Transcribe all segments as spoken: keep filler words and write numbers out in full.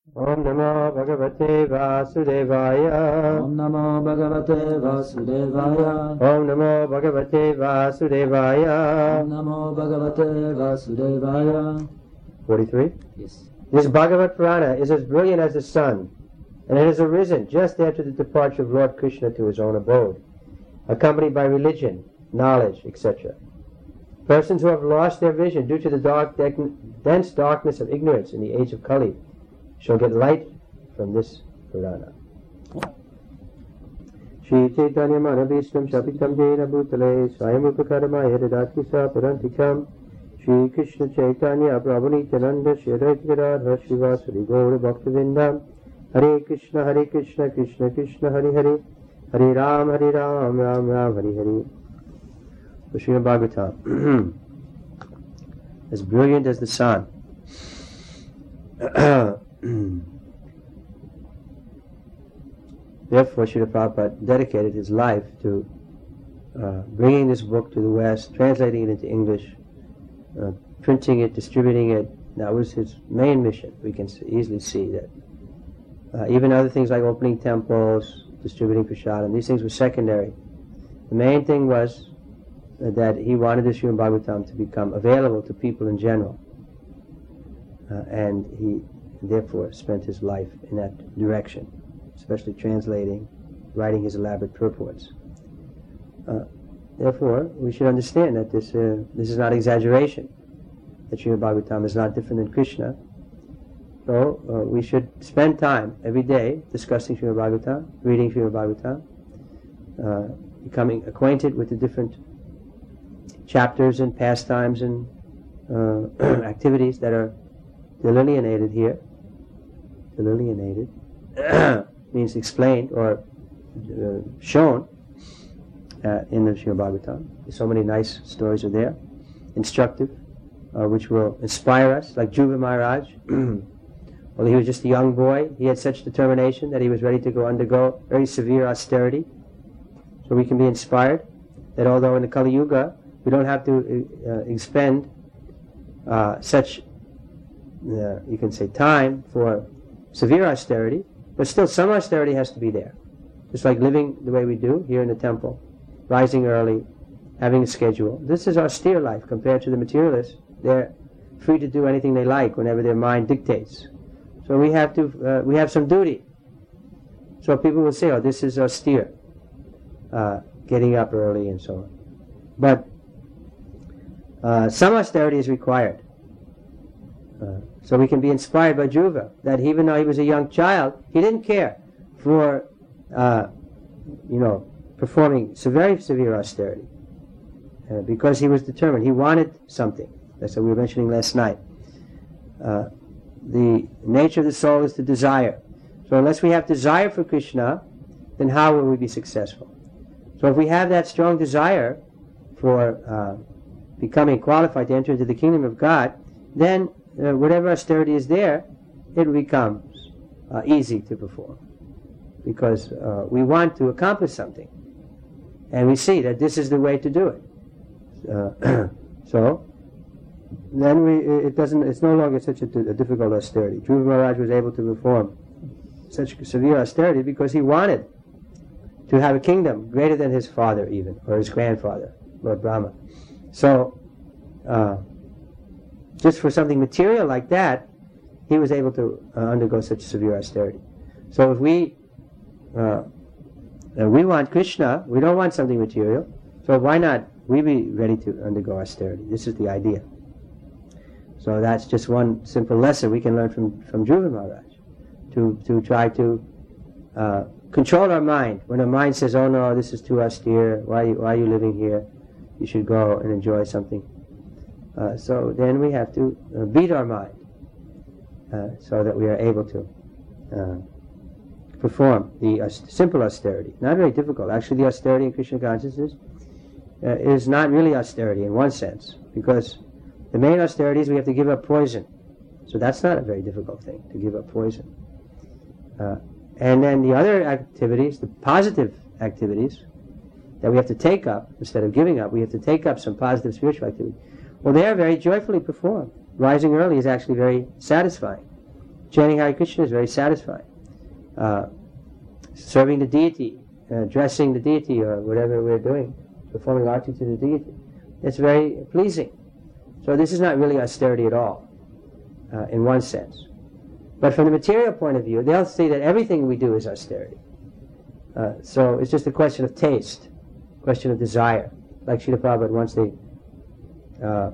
Om Namo Bhagavate Vasudevaya. Om Namo Bhagavate Vasudevaya. Om Namo Bhagavate Vasudevaya. Om Namo Bhagavate Vasudevaya. forty-three. Yes. This Bhagavad Purana is as brilliant as the sun, and it has arisen just after the departure of Lord Krishna to his own abode, accompanied by religion, knowledge, et cetera. Persons who have lost their vision due to the dark, dense darkness of ignorance in the age of Kali shall get light from this Purana. Shri Chaitanya Manavishtam Shapitam Jena Bhutale Swayamrupakarama Yedadati Sa Parantikam Shri Krishna Chaitanya Prabhu Nityananda Shri Advaita Gadadhar Srivasadi Gaura Bhaktivinoda Hare Krishna Hare Krishna Krishna Krishna Hare Hare Hare Ram Hare Ram Ram Ram Hare Hare. Srimad Bhagavatam, as brilliant as the sun. Therefore, Srila Prabhupada dedicated his life to uh, bringing this book to the West, translating it into English, uh, printing it, distributing it. That was his main mission. We can easily see that. Uh, even other things like opening temples, distributing prasadam, these things were secondary. The main thing was uh, that he wanted the Srimad Bhagavatam to become available to people in general. Uh, and he therefore spent his life in that direction, especially translating, writing his elaborate purports. Uh, therefore, we should understand that this uh, this is not exaggeration, that Srimad Bhagavatam is not different than Krishna. So uh, we should spend time every day discussing Srimad Bhagavatam, reading Srimad Bhagavatam, uh, becoming acquainted with the different chapters and pastimes and uh, activities that are delineated here. Delineated means explained or uh, shown uh, in the Srimad Bhagavatam. So many nice stories are there, instructive, uh, which will inspire us, like Dhruva Maharaj. Well, he was just a young boy. He had such determination that he was ready to go undergo very severe austerity. So we can be inspired that although in the Kali Yuga we don't have to uh, expend uh, such, uh, you can say, time for severe austerity, but still some austerity has to be there. Just like living the way we do here in the temple, rising early, having a schedule. This is austere life compared to the materialists. They're free to do anything they like whenever their mind dictates. So we have to, uh, we have some duty. So people will say, oh, this is austere, uh, getting up early and so on. But uh, some austerity is required. Uh, so we can be inspired by Dhruva, that even though he was a young child, he didn't care for, uh, you know, performing very severe austerity, uh, because he was determined. He wanted something. That's what we were mentioning last night. Uh, the nature of the soul is to desire. So unless we have desire for Krishna, then how will we be successful? So if we have that strong desire for uh, becoming qualified to enter into the kingdom of God, then uh, whatever austerity is there, it becomes uh, easy to perform. Because uh, we want to accomplish something. And we see that this is the way to do it. Uh, so, then we, it doesn't, it's no longer such a, a difficult austerity. Dhruva Maharaj was able to perform such severe austerity because he wanted to have a kingdom greater than his father even, or his grandfather, Lord Brahma. So, uh, just for something material like that, he was able to uh, undergo such severe austerity. So if we uh, uh, we want Krishna, we don't want something material, so why not we be ready to undergo austerity? This is the idea. So that's just one simple lesson we can learn from, from Dhruva Maharaj, to, to try to uh, control our mind. When our mind says, oh no, this is too austere, why are you, why are you living here? You should go and enjoy something. Uh, so then we have to uh, beat our mind uh, so that we are able to uh, perform the uh, simple austerity. Not very difficult. Actually, the austerity in Krishna consciousness uh, is not really austerity in one sense, because the main austerity is we have to give up poison. So that's not a very difficult thing, to give up poison. Uh, and then the other activities, the positive activities that we have to take up, instead of giving up, we have to take up some positive spiritual activity. Well, they are very joyfully performed. Rising early is actually very satisfying. chanting Hare Krishna is very satisfying. Uh, serving the deity, uh, dressing the deity, or whatever we're doing, performing arti to the deity, it's very pleasing. So this is not really austerity at all, uh, in one sense. But from the material point of view, they'll see that everything we do is austerity. Uh, so it's just a question of taste, question of desire. Like Srila Prabhupada once, they, uh,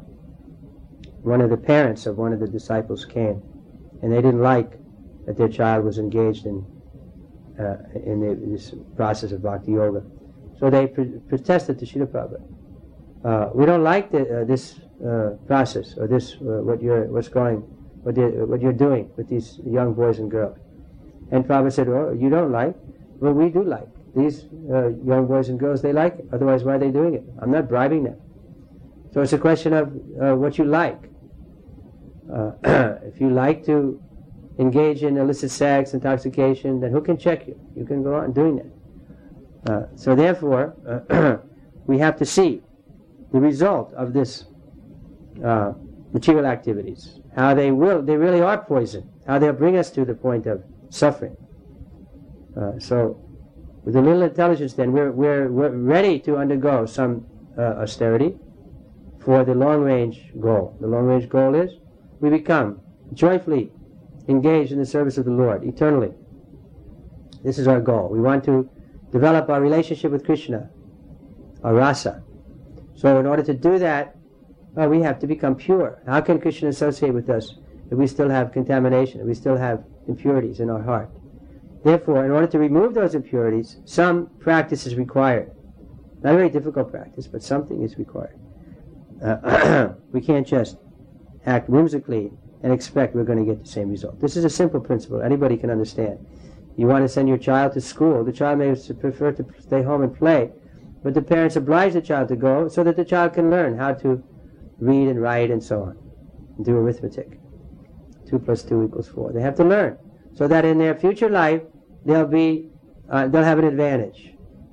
one of the parents of one of the disciples came, and they didn't like that their child was engaged in uh, in the, this process of bhakti yoga. So they pr- protested to Srila Prabhupada. Uh, we don't like the, uh, this uh, process, or this uh, what you're what's going, what you're, what you're doing with these young boys and girls. And Prabhupada said, "Oh, you don't like? Well, we do like. These uh, young boys and girls, they like it. Otherwise, why are they doing it? I'm not bribing them." So it's a question of uh, what you like. Uh, if you like to engage in illicit sex, intoxication, then who can check you? You can go on doing that. Uh, so therefore, uh, we have to see the result of this uh, material activities, how they will, they really are poison, how they'll bring us to the point of suffering. Uh, so with a little intelligence, then we're, we're, we're ready to undergo some uh, austerity for the long-range goal. The long-range goal is we become joyfully engaged in the service of the Lord eternally. This is our goal. We want to develop our relationship with Krishna, our rasa. So in order to do that, uh, we have to become pure. How can Krishna associate with us if we still have contamination, if we still have impurities in our heart? Therefore, in order to remove those impurities, some practice is required. Not a very difficult practice, but something is required. Uh, we can't just act whimsically and expect we're going to get the same result. This is a simple principle. Anybody can understand. You want to send your child to school. The child may prefer to stay home and play, but the parents oblige the child to go so that the child can learn how to read and write and so on, and do arithmetic. Two plus two equals four. They have to learn so that in their future life they'll be uh, they'll have an advantage.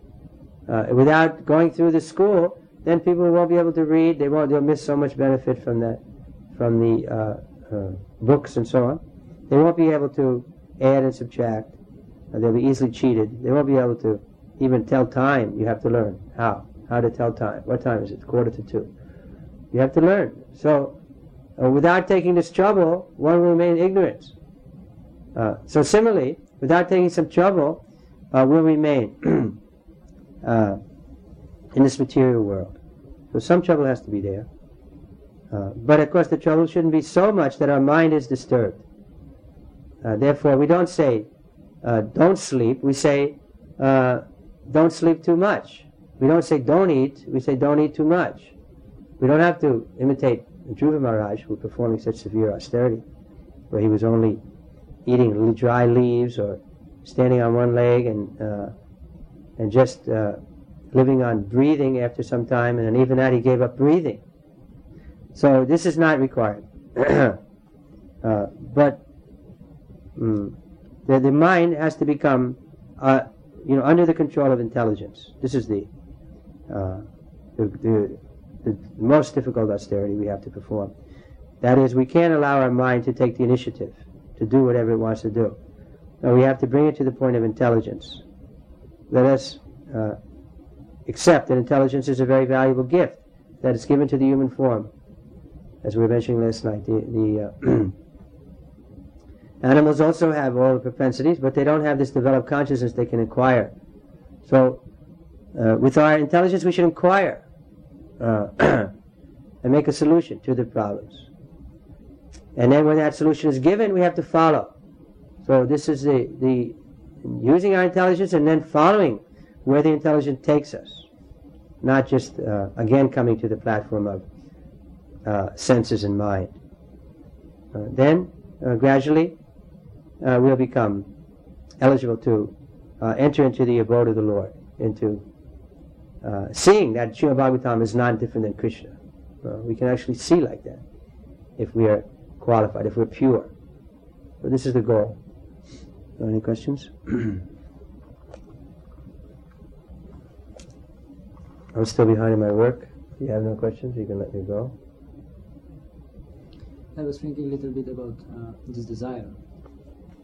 Uh, without going through the school, then people won't be able to read. They won't. They'll miss so much benefit from that, from the uh, uh, books and so on. They won't be able to add and subtract. Uh, they'll be easily cheated. They won't be able to even tell time. You have to learn how how to tell time. What time is it? Quarter to two. You have to learn. So, uh, without taking this trouble, one will remain in ignorance. Uh, so similarly, without taking some trouble, uh, we'll remain uh, in this material world. So some trouble has to be there. Uh, but of course the trouble shouldn't be so much that our mind is disturbed. Uh, therefore we don't say, uh, don't sleep. We say, uh, don't sleep too much. We don't say don't eat. We say don't eat too much. We don't have to imitate Dhruva Maharaj, who was performing such severe austerity, where he was only eating dry leaves or standing on one leg and uh, and just uh, living on breathing after some time, and even that he gave up breathing. So this is not required. uh, but mm, the, the mind has to become, uh, you know, under the control of intelligence. This is the, uh, the, the the most difficult austerity we have to perform. That is, we can't allow our mind to take the initiative to do whatever it wants to do. No, we have to bring it to the point of intelligence. Let us uh, accept that intelligence is a very valuable gift that is given to the human form. As we were mentioning last night, the, the uh, animals also have all the propensities, but they don't have this developed consciousness they can acquire. So, uh, with our intelligence, we should inquire uh, and make a solution to the problems. And then when that solution is given, we have to follow. So this is the, the using our intelligence and then following where the intelligence takes us. Not just, uh, again, coming to the platform of uh, senses and mind. Uh, then, uh, gradually, uh, we'll become eligible to uh, enter into the abode of the Lord, into uh, seeing that Srimad Bhagavatam is not different than Krishna. Uh, we can actually see like that if we are qualified, if we're pure. So this is the goal. Any questions? I'm still behind in my work. If you have no questions, you can let me go. I was thinking a little bit about uh, this desire.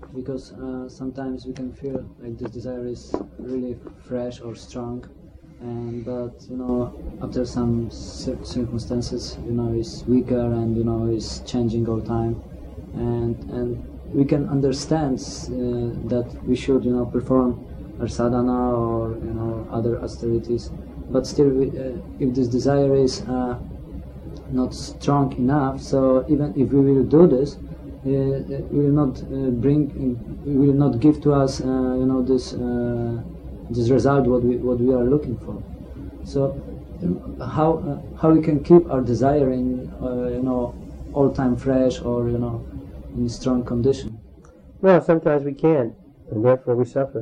because uh, sometimes we can feel like this desire is really fresh or strong, and but you know after some cir- circumstances, you know, it's weaker and you know it's changing all time, and and we can understand uh, that we should you know perform our sadhana or you know other austerities, but still we, uh, if this desire is uh, not strong enough, so even if we will do this, uh, it will not uh, bring, it will not give to us, uh, you know, this uh, this result what we what we are looking for. So, um, how uh, how we can keep our desire in, uh, you know, all time fresh or you know, in strong condition? Well, sometimes we can't, and therefore we suffer.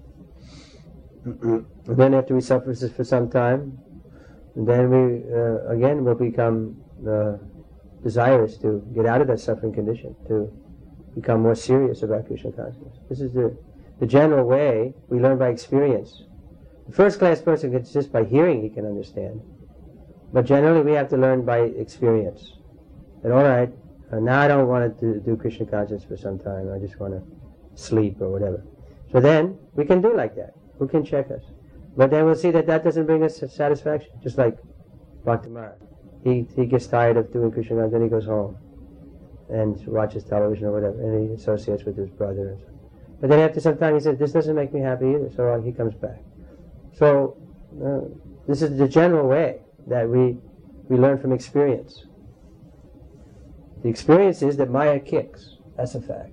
And then after we suffer for some time, and then we, uh, again, will become uh, desirous to get out of that suffering condition, to become more serious about Krishna consciousness. This is the, the general way we learn by experience. The first-class person can just by hearing he can understand. But generally we have to learn by experience. That, all right, uh, now I don't want to do, do Krishna consciousness for some time. I just want to sleep or whatever. So then we can do like that. Who can check us? But then we'll see that that doesn't bring us satisfaction. Just like Bhakti Maharaj. He, he gets tired of doing Krishna consciousness, then he goes home and watches television or whatever, and he associates with his brother. And so. But then after some time he says, this doesn't make me happy either, so uh, he comes back. So uh, this is the general way that we, we learn from experience. The experience is that Maya kicks. That's a fact.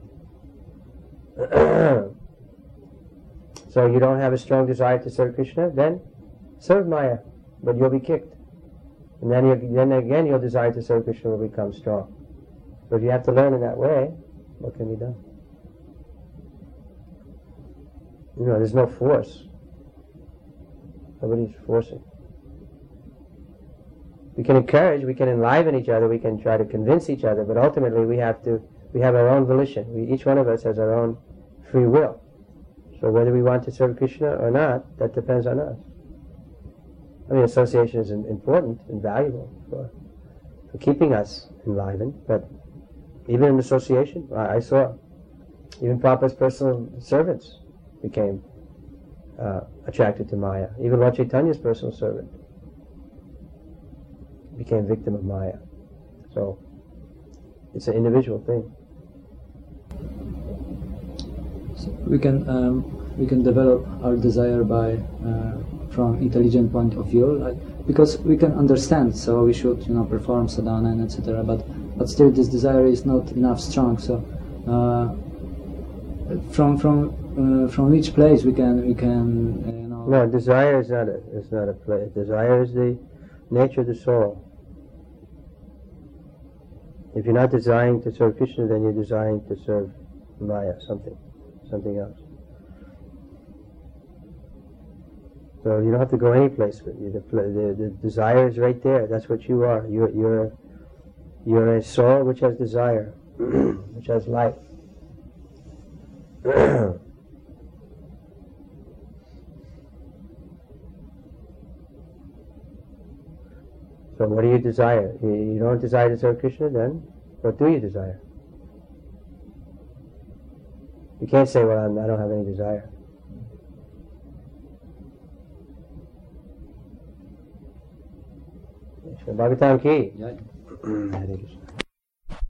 So you don't have a strong desire to serve Krishna, then serve Maya, but you'll be kicked. And then, you, then again your desire to serve Krishna will become strong. So if you have to learn in that way, what can be done? You know, there's no force. Nobody's forcing. We can encourage, we can enliven each other, we can try to convince each other, but ultimately we have to, we have our own volition. We, each one of us has our own free will. So whether we want to serve Krishna or not, that depends on us. I mean, association is important and valuable for, for keeping us enlivened, but even in association, I, I saw even Prabhupada's personal servants became uh, attracted to Maya. Even Lord Chaitanya's personal servant became victim of Maya. So it's an individual thing. So we can um, we can develop our desire by uh, from intelligent point of view, like, because we can understand. So we should you know perform sadhana and et cetera. But but still this desire is not enough strong. So uh, from from uh, from which place we can we can uh, you know. No, desire is not a is not a place. Desire is the nature of the soul. If you're not desiring to serve Krishna, then you're desiring to serve Maya, something, something else. So you don't have to go any place with you. The, the, the desire is right there. That's what you are. You're you're you're a soul which has desire, which has life. So what do you desire? You don't desire to serve Krishna, then what do you desire? You can't say, well, I'm, I don't have any desire. Bhagavatam ki. Yeah. Hare Krishna.